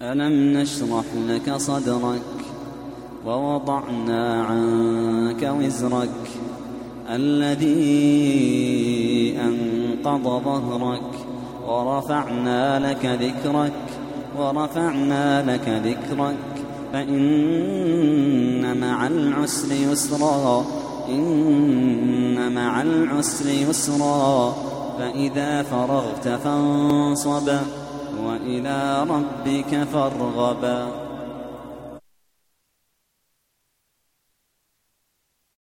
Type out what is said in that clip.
ألم نشرح لك صدرك ووضعنا عنك وزرك الذي أنقض ظهرك ورفعنا لك ذكرك فإن مع العسر يسرا فإذا فرغت فانصب وإلى ربك فارغب.